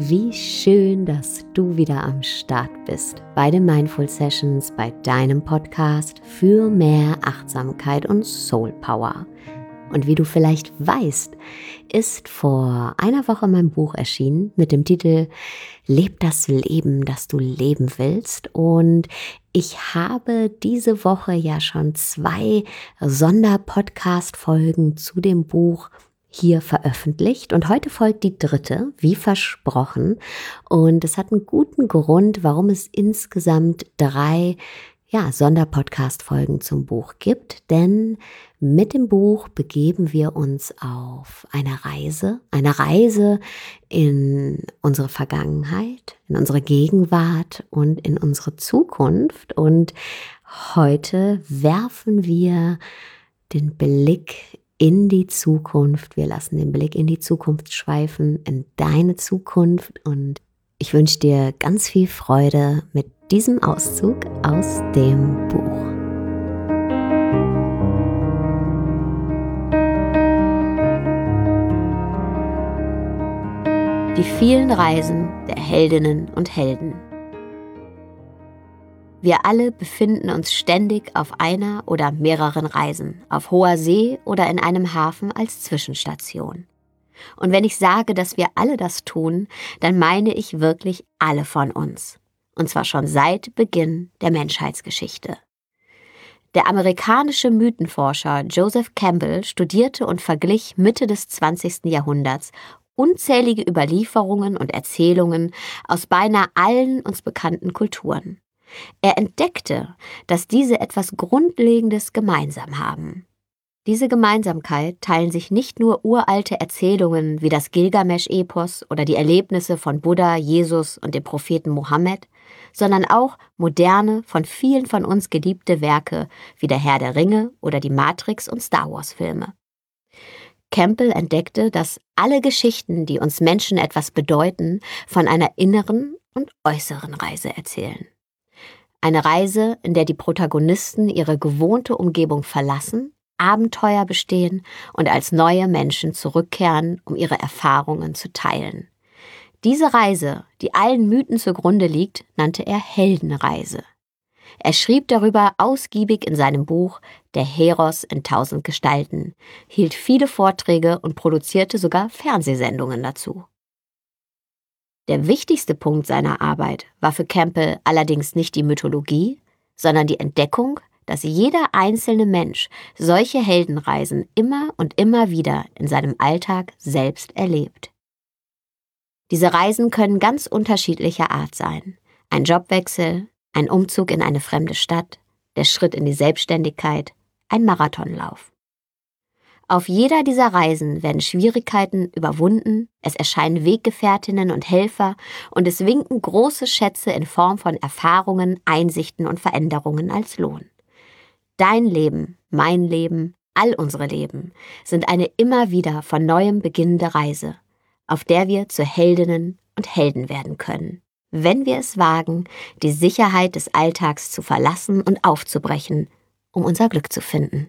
Wie schön, dass du wieder am Start bist bei den Mindful Sessions, bei deinem Podcast für mehr Achtsamkeit und Soul Power. Und wie du vielleicht weißt, ist vor einer Woche mein Buch erschienen mit dem Titel Leb das Leben, das du leben willst. Und ich habe diese Woche ja schon 2 Sonderpodcast-Folgen zu dem Buch hier veröffentlicht und heute folgt die 3., wie versprochen. Und es hat einen guten Grund, warum es insgesamt 3 Sonderpodcast-Folgen zum Buch gibt, denn mit dem Buch begeben wir uns auf eine Reise in unsere Vergangenheit, in unsere Gegenwart und in unsere Zukunft. Und heute werfen wir den Blick in die Zukunft. Wir lassen den Blick in die Zukunft schweifen, in deine Zukunft. Und ich wünsche dir ganz viel Freude mit diesem Auszug aus dem Buch. Die vielen Reisen der Heldinnen und Helden. Wir alle befinden uns ständig auf einer oder mehreren Reisen, auf hoher See oder in einem Hafen als Zwischenstation. Und wenn ich sage, dass wir alle das tun, dann meine ich wirklich alle von uns. Und zwar schon seit Beginn der Menschheitsgeschichte. Der amerikanische Mythenforscher Joseph Campbell studierte und verglich Mitte des 20. Jahrhunderts unzählige Überlieferungen und Erzählungen aus beinahe allen uns bekannten Kulturen. Er entdeckte, dass diese etwas Grundlegendes gemeinsam haben. Diese Gemeinsamkeit teilen sich nicht nur uralte Erzählungen wie das Gilgamesch-Epos oder die Erlebnisse von Buddha, Jesus und dem Propheten Mohammed, sondern auch moderne, von vielen von uns geliebte Werke wie der Herr der Ringe oder die Matrix- und Star-Wars-Filme. Campbell entdeckte, dass alle Geschichten, die uns Menschen etwas bedeuten, von einer inneren und äußeren Reise erzählen. Eine Reise, in der die Protagonisten ihre gewohnte Umgebung verlassen, Abenteuer bestehen und als neue Menschen zurückkehren, um ihre Erfahrungen zu teilen. Diese Reise, die allen Mythen zugrunde liegt, nannte er Heldenreise. Er schrieb darüber ausgiebig in seinem Buch Der Heros in 1000 Gestalten, hielt viele Vorträge und produzierte sogar Fernsehsendungen dazu. Der wichtigste Punkt seiner Arbeit war für Campbell allerdings nicht die Mythologie, sondern die Entdeckung, dass jeder einzelne Mensch solche Heldenreisen immer und immer wieder in seinem Alltag selbst erlebt. Diese Reisen können ganz unterschiedlicher Art sein. Ein Jobwechsel, ein Umzug in eine fremde Stadt, der Schritt in die Selbstständigkeit, ein Marathonlauf. Auf jeder dieser Reisen werden Schwierigkeiten überwunden, es erscheinen Weggefährtinnen und Helfer und es winken große Schätze in Form von Erfahrungen, Einsichten und Veränderungen als Lohn. Dein Leben, mein Leben, all unsere Leben sind eine immer wieder von neuem beginnende Reise, auf der wir zu Heldinnen und Helden werden können, wenn wir es wagen, die Sicherheit des Alltags zu verlassen und aufzubrechen, um unser Glück zu finden.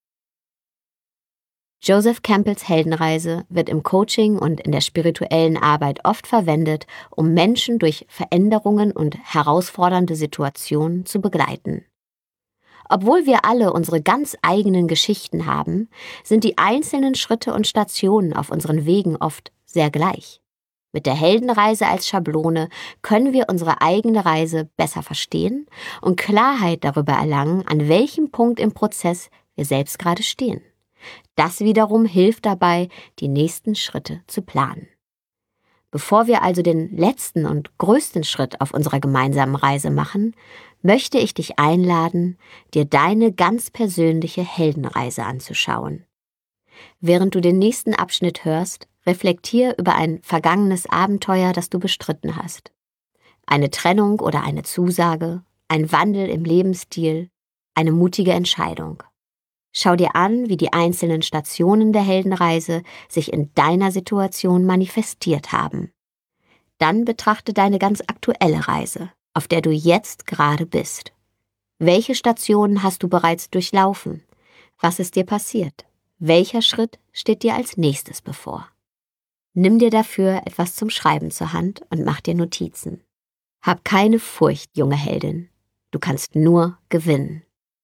Joseph Campbells Heldenreise wird im Coaching und in der spirituellen Arbeit oft verwendet, um Menschen durch Veränderungen und herausfordernde Situationen zu begleiten. Obwohl wir alle unsere ganz eigenen Geschichten haben, sind die einzelnen Schritte und Stationen auf unseren Wegen oft sehr gleich. Mit der Heldenreise als Schablone können wir unsere eigene Reise besser verstehen und Klarheit darüber erlangen, an welchem Punkt im Prozess wir selbst gerade stehen. Das wiederum hilft dabei, die nächsten Schritte zu planen. Bevor wir also den letzten und größten Schritt auf unserer gemeinsamen Reise machen, möchte ich dich einladen, dir deine ganz persönliche Heldenreise anzuschauen. Während du den nächsten Abschnitt hörst, reflektier über ein vergangenes Abenteuer, das du bestritten hast. Eine Trennung oder eine Zusage, ein Wandel im Lebensstil, eine mutige Entscheidung. Schau dir an, wie die einzelnen Stationen der Heldenreise sich in deiner Situation manifestiert haben. Dann betrachte deine ganz aktuelle Reise, auf der du jetzt gerade bist. Welche Stationen hast du bereits durchlaufen? Was ist dir passiert? Welcher Schritt steht dir als nächstes bevor? Nimm dir dafür etwas zum Schreiben zur Hand und mach dir Notizen. Hab keine Furcht, junge Heldin. Du kannst nur gewinnen.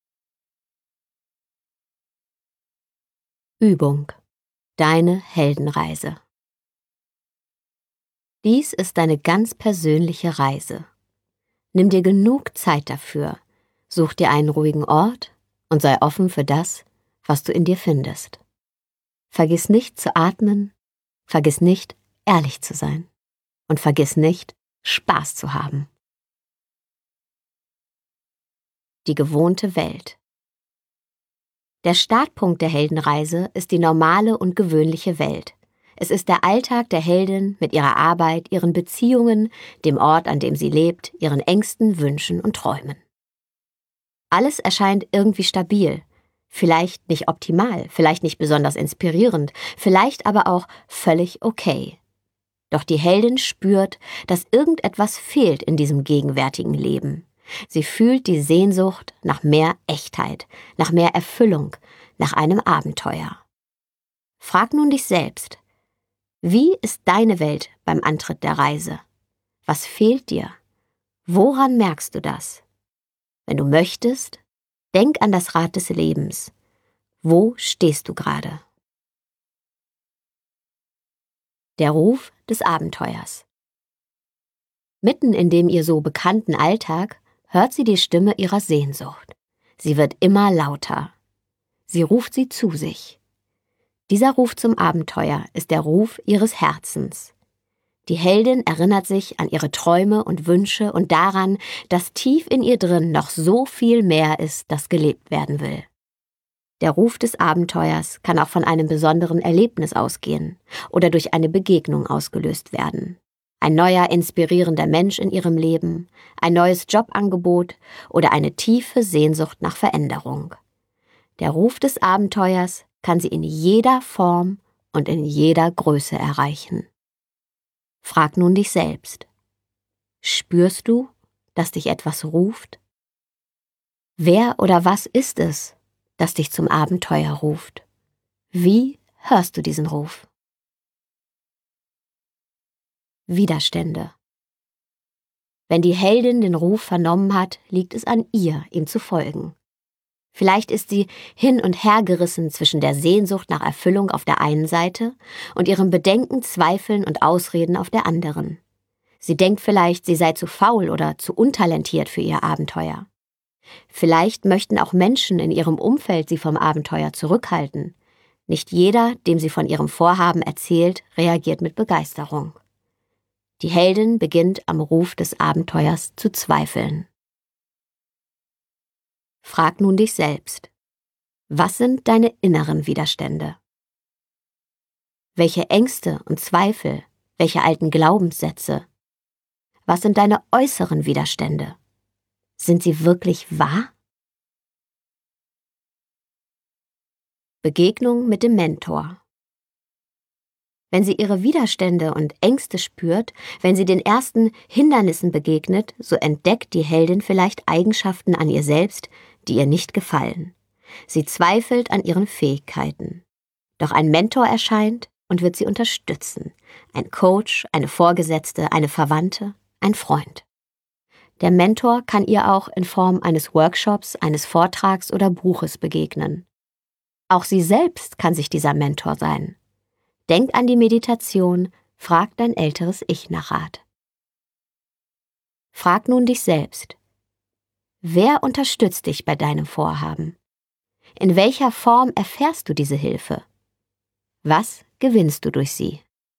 Übung. Deine Heldenreise. Dies ist deine ganz persönliche Reise. Nimm dir genug Zeit dafür, such dir einen ruhigen Ort und sei offen für das, was du in dir findest. Vergiss nicht zu atmen, vergiss nicht, ehrlich zu sein und vergiss nicht, Spaß zu haben. Die gewohnte Welt. Der Startpunkt der Heldenreise ist die normale und gewöhnliche Welt. Es ist der Alltag der Heldin mit ihrer Arbeit, ihren Beziehungen, dem Ort, an dem sie lebt, ihren Ängsten, Wünschen und Träumen. Alles erscheint irgendwie stabil, vielleicht nicht optimal, vielleicht nicht besonders inspirierend, vielleicht aber auch völlig okay. Doch die Heldin spürt, dass irgendetwas fehlt in diesem gegenwärtigen Leben. Sie fühlt die Sehnsucht nach mehr Echtheit, nach mehr Erfüllung, nach einem Abenteuer. Frag nun dich selbst: Wie ist deine Welt beim Antritt der Reise? Was fehlt dir? Woran merkst du das? Wenn du möchtest, denk an das Rad des Lebens. Wo stehst du gerade? Der Ruf des Abenteuers. Mitten in dem ihr so bekannten Alltag hört sie die Stimme ihrer Sehnsucht. Sie wird immer lauter. Sie ruft sie zu sich. Dieser Ruf zum Abenteuer ist der Ruf ihres Herzens. Die Heldin erinnert sich an ihre Träume und Wünsche und daran, dass tief in ihr drin noch so viel mehr ist, das gelebt werden will. Der Ruf des Abenteuers kann auch von einem besonderen Erlebnis ausgehen oder durch eine Begegnung ausgelöst werden. Ein neuer, inspirierender Mensch in ihrem Leben, ein neues Jobangebot oder eine tiefe Sehnsucht nach Veränderung. Der Ruf des Abenteuers kann sie in jeder Form und in jeder Größe erreichen. Frag nun dich selbst: Spürst du, dass dich etwas ruft? Wer oder was ist es, das dich zum Abenteuer ruft? Wie hörst du diesen Ruf? Widerstände. Wenn die Heldin den Ruf vernommen hat, liegt es an ihr, ihm zu folgen. Vielleicht ist sie hin und her gerissen zwischen der Sehnsucht nach Erfüllung auf der einen Seite und ihrem Bedenken, Zweifeln und Ausreden auf der anderen. Sie denkt vielleicht, sie sei zu faul oder zu untalentiert für ihr Abenteuer. Vielleicht möchten auch Menschen in ihrem Umfeld sie vom Abenteuer zurückhalten. Nicht jeder, dem sie von ihrem Vorhaben erzählt, reagiert mit Begeisterung. Die Heldin beginnt am Ruf des Abenteuers zu zweifeln. Frag nun dich selbst: Was sind deine inneren Widerstände? Welche Ängste und Zweifel, welche alten Glaubenssätze? Was sind deine äußeren Widerstände? Sind sie wirklich wahr? Begegnung mit dem Mentor. Wenn sie ihre Widerstände und Ängste spürt, wenn sie den ersten Hindernissen begegnet, so entdeckt die Heldin vielleicht Eigenschaften an ihr selbst, die ihr nicht gefallen. Sie zweifelt an ihren Fähigkeiten. Doch ein Mentor erscheint und wird sie unterstützen. Ein Coach, eine Vorgesetzte, eine Verwandte, ein Freund. Der Mentor kann ihr auch in Form eines Workshops, eines Vortrags oder Buches begegnen. Auch sie selbst kann sich dieser Mentor sein. Denk an die Meditation, frag dein älteres Ich nach Rat. Frag nun dich selbst: Wer unterstützt dich bei deinem Vorhaben? In welcher Form erfährst du diese Hilfe? Was gewinnst du durch sie?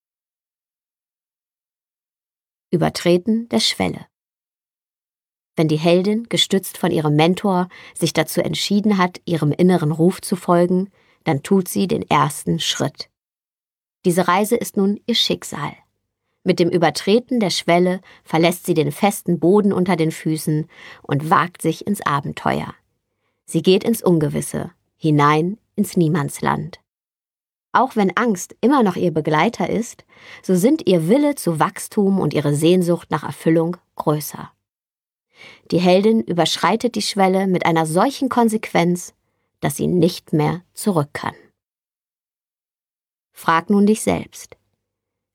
Übertreten der Schwelle. Wenn die Heldin, gestützt von ihrem Mentor, sich dazu entschieden hat, ihrem inneren Ruf zu folgen, dann tut sie den ersten Schritt. Diese Reise ist nun ihr Schicksal. Mit dem Übertreten der Schwelle verlässt sie den festen Boden unter den Füßen und wagt sich ins Abenteuer. Sie geht ins Ungewisse, hinein ins Niemandsland. Auch wenn Angst immer noch ihr Begleiter ist, so sind ihr Wille zu Wachstum und ihre Sehnsucht nach Erfüllung größer. Die Heldin überschreitet die Schwelle mit einer solchen Konsequenz, dass sie nicht mehr zurück kann. Frag nun dich selbst: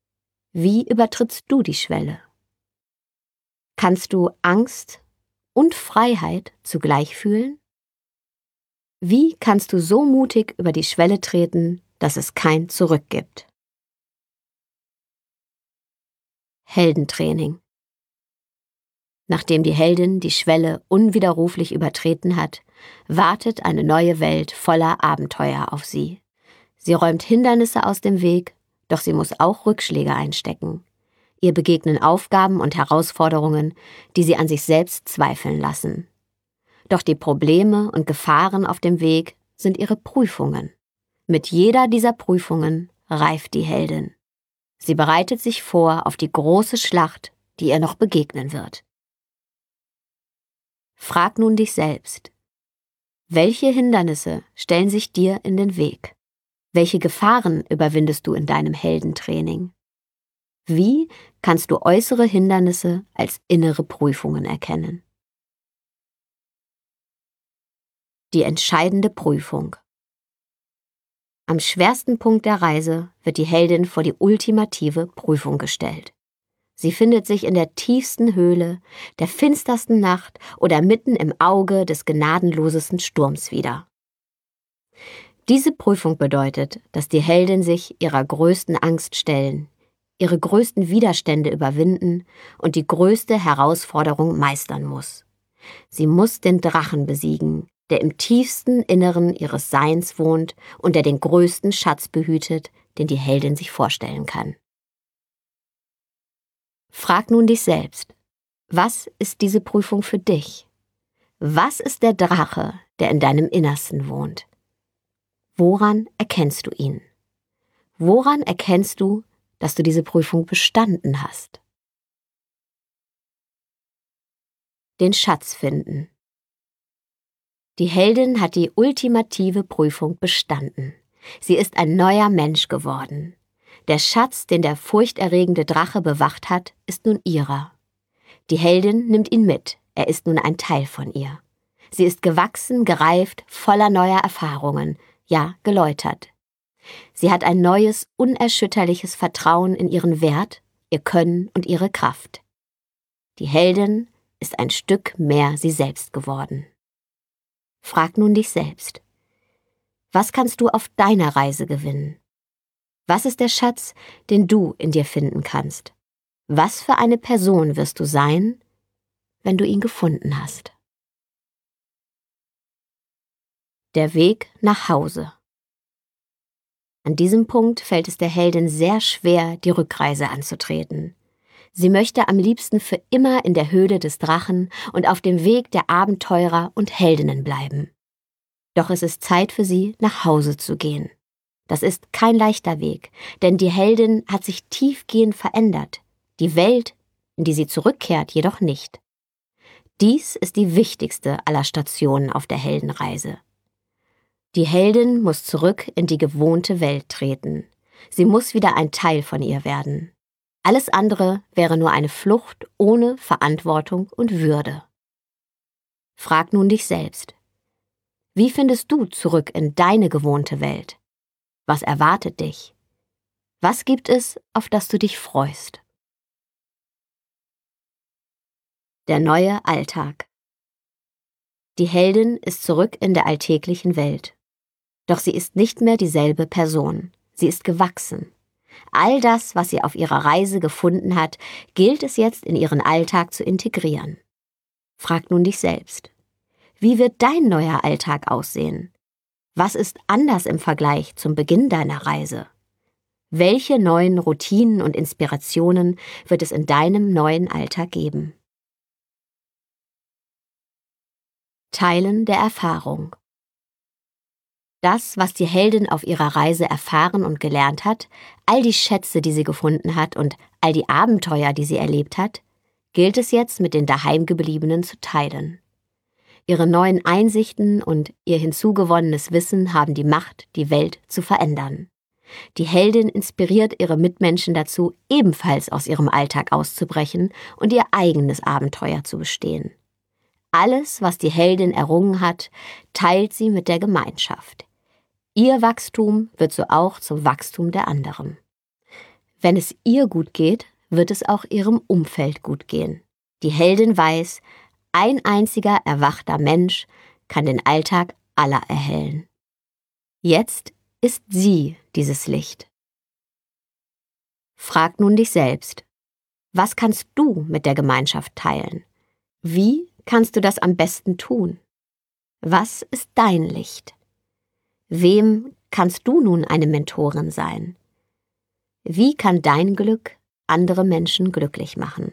Wie übertrittst du die Schwelle? Kannst du Angst und Freiheit zugleich fühlen? Wie kannst du so mutig über die Schwelle treten, dass es kein Zurück gibt? Heldentraining. Nachdem die Heldin die Schwelle unwiderruflich übertreten hat, wartet eine neue Welt voller Abenteuer auf sie. Sie räumt Hindernisse aus dem Weg, doch sie muss auch Rückschläge einstecken. Ihr begegnen Aufgaben und Herausforderungen, die sie an sich selbst zweifeln lassen. Doch die Probleme und Gefahren auf dem Weg sind ihre Prüfungen. Mit jeder dieser Prüfungen reift die Heldin. Sie bereitet sich vor auf die große Schlacht, die ihr noch begegnen wird. Frag nun dich selbst: Welche Hindernisse stellen sich dir in den Weg? Welche Gefahren überwindest du in deinem Heldentraining? Wie kannst du äußere Hindernisse als innere Prüfungen erkennen? Die entscheidende Prüfung. Am schwersten Punkt der Reise wird die Heldin vor die ultimative Prüfung gestellt. Sie findet sich in der tiefsten Höhle, der finstersten Nacht oder mitten im Auge des gnadenlosesten Sturms wieder. Diese Prüfung bedeutet, dass die Heldin sich ihrer größten Angst stellen, ihre größten Widerstände überwinden und die größte Herausforderung meistern muss. Sie muss den Drachen besiegen, der im tiefsten Inneren ihres Seins wohnt und der den größten Schatz behütet, den die Heldin sich vorstellen kann. Frag nun dich selbst: Was ist diese Prüfung für dich? Was ist der Drache, der in deinem Innersten wohnt? Woran erkennst du ihn? Woran erkennst du, dass du diese Prüfung bestanden hast? Den Schatz finden. Die Heldin hat die ultimative Prüfung bestanden. Sie ist ein neuer Mensch geworden. Der Schatz, den der furchterregende Drache bewacht hat, ist nun ihrer. Die Heldin nimmt ihn mit, er ist nun ein Teil von ihr. Sie ist gewachsen, gereift, voller neuer Erfahrungen, ja, geläutert. Sie hat ein neues, unerschütterliches Vertrauen in ihren Wert, ihr Können und ihre Kraft. Die Heldin ist ein Stück mehr sie selbst geworden. Frag nun dich selbst: Was kannst du auf deiner Reise gewinnen? Was ist der Schatz, den du in dir finden kannst? Was für eine Person wirst du sein, wenn du ihn gefunden hast? Der Weg nach Hause. An diesem Punkt fällt es der Heldin sehr schwer, die Rückreise anzutreten. Sie möchte am liebsten für immer in der Höhle des Drachen und auf dem Weg der Abenteurer und Heldinnen bleiben. Doch es ist Zeit für sie, nach Hause zu gehen. Das ist kein leichter Weg, denn die Heldin hat sich tiefgehend verändert, die Welt, in die sie zurückkehrt, jedoch nicht. Dies ist die wichtigste aller Stationen auf der Heldenreise. Die Heldin muss zurück in die gewohnte Welt treten. Sie muss wieder ein Teil von ihr werden. Alles andere wäre nur eine Flucht ohne Verantwortung und Würde. Frag nun dich selbst: Wie findest du zurück in deine gewohnte Welt? Was erwartet dich? Was gibt es, auf das du dich freust? Der neue Alltag. Die Heldin ist zurück in der alltäglichen Welt. Doch sie ist nicht mehr dieselbe Person. Sie ist gewachsen. All das, was sie auf ihrer Reise gefunden hat, gilt es jetzt in ihren Alltag zu integrieren. Frag nun dich selbst: Wie wird dein neuer Alltag aussehen? Was ist anders im Vergleich zum Beginn deiner Reise? Welche neuen Routinen und Inspirationen wird es in deinem neuen Alltag geben? Teilen der Erfahrung. Das, was die Heldin auf ihrer Reise erfahren und gelernt hat, all die Schätze, die sie gefunden hat und all die Abenteuer, die sie erlebt hat, gilt es jetzt mit den Daheimgebliebenen zu teilen. Ihre neuen Einsichten und ihr hinzugewonnenes Wissen haben die Macht, die Welt zu verändern. Die Heldin inspiriert ihre Mitmenschen dazu, ebenfalls aus ihrem Alltag auszubrechen und ihr eigenes Abenteuer zu bestehen. Alles, was die Heldin errungen hat, teilt sie mit der Gemeinschaft. Ihr Wachstum wird so auch zum Wachstum der anderen. Wenn es ihr gut geht, wird es auch ihrem Umfeld gut gehen. Die Heldin weiß, ein einziger erwachter Mensch kann den Alltag aller erhellen. Jetzt ist sie dieses Licht. Frag nun dich selbst, was kannst du mit der Gemeinschaft teilen? Wie kannst du das am besten tun? Was ist dein Licht? Wem kannst du nun eine Mentorin sein? Wie kann dein Glück andere Menschen glücklich machen?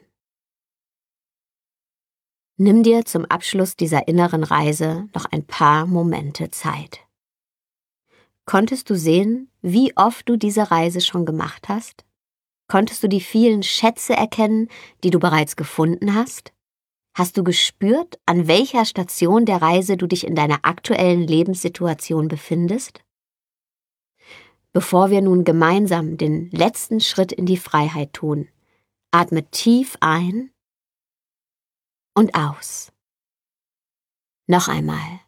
Nimm dir zum Abschluss dieser inneren Reise noch ein paar Momente Zeit. Konntest du sehen, wie oft du diese Reise schon gemacht hast? Konntest du die vielen Schätze erkennen, die du bereits gefunden hast? Hast du gespürt, an welcher Station der Reise du dich in deiner aktuellen Lebenssituation befindest? Bevor wir nun gemeinsam den letzten Schritt in die Freiheit tun, atme tief ein und aus. Noch einmal.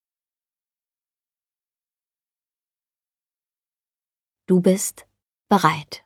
Du bist bereit.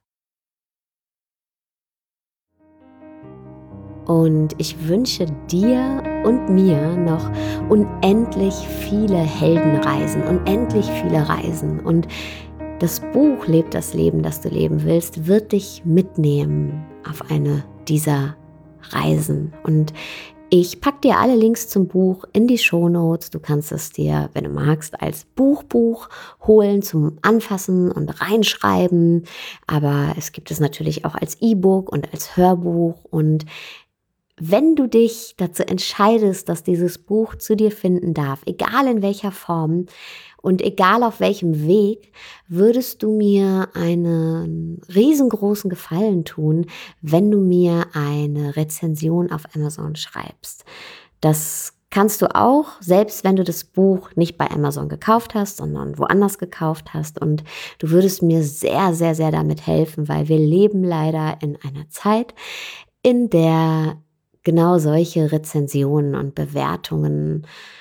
Und ich wünsche dir und mir noch unendlich viele Heldenreisen, unendlich viele Reisen. Und das Buch Leb das Leben, das du leben willst, wird dich mitnehmen auf eine dieser Reisen. Und ich packe dir alle Links zum Buch in die Shownotes. Du kannst es dir, wenn du magst, als Buch holen zum Anfassen und Reinschreiben. Aber es gibt es natürlich auch als E-Book und als Hörbuch. Und wenn du dich dazu entscheidest, dass dieses Buch zu dir finden darf, egal in welcher Form und egal auf welchem Weg, würdest du mir einen riesengroßen Gefallen tun, wenn du mir eine Rezension auf Amazon schreibst. Das kannst du auch, selbst wenn du das Buch nicht bei Amazon gekauft hast, sondern woanders gekauft hast. Und du würdest mir sehr, sehr, sehr damit helfen, weil wir leben leider in einer Zeit, in der genau solche Rezensionen und Bewertungen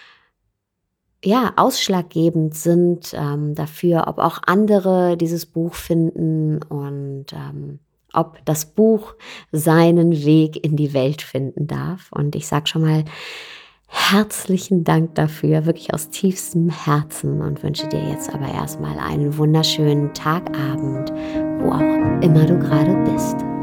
ausschlaggebend sind dafür, ob auch andere dieses Buch finden und ob das Buch seinen Weg in die Welt finden darf. Und ich sage schon mal herzlichen Dank dafür, wirklich aus tiefstem Herzen, und wünsche dir jetzt aber erstmal einen wunderschönen Tagabend, wo auch immer du gerade bist.